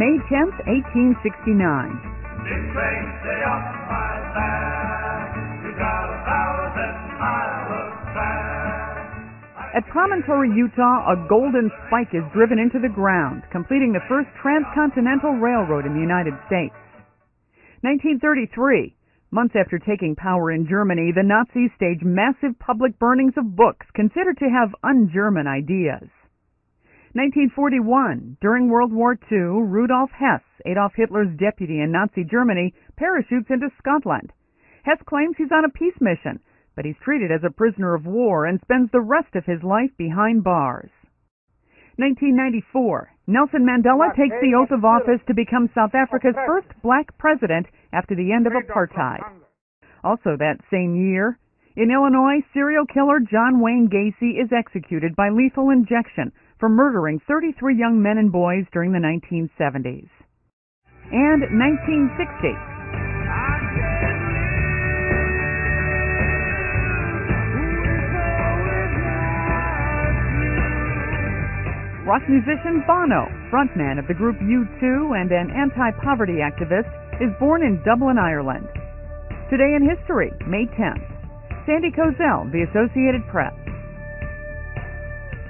May 10th, 1869. Big train, stay off my back. You got 1,000 miles of track. At Promontory, Utah, a golden spike is driven into the ground, completing the first transcontinental railroad in the United States. 1933. Months after taking power in Germany, the Nazis staged massive public burnings of books considered to have un-German ideas. 1941. During World War II, Rudolf Hess, Adolf Hitler's deputy in Nazi Germany, parachutes into Scotland. Hess claims he's on a peace mission, but he's treated as a prisoner of war and spends the rest of his life behind bars. 1994. Nelson Mandela takes the oath of office to become South Africa's first black president after the end of apartheid. Also that same year, in Illinois, serial killer John Wayne Gacy is executed by lethal injection for murdering 33 young men and boys during the 1970s. And 1960. Rock musician Bono, frontman of the group U2 and an anti-poverty activist, is born in Dublin, Ireland. Today in history, May 10th. Sandy Kozel, The Associated Press.